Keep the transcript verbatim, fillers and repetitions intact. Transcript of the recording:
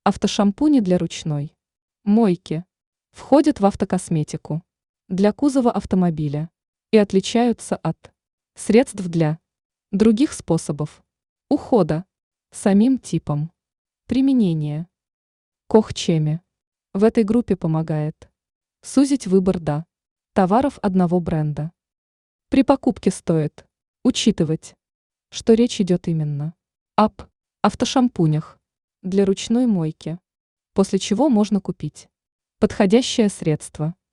Автошампуни для ручной мойки входят в автокосметику для кузова автомобиля и отличаются от средств для других способов ухода самим типом применения. Кох-Чеми в этой группе помогает сузить выбор до товаров одного бренда. При покупке стоит учитывать, что речь идет именно об автошампунях для ручной мойки, после чего можно купить подходящее средство.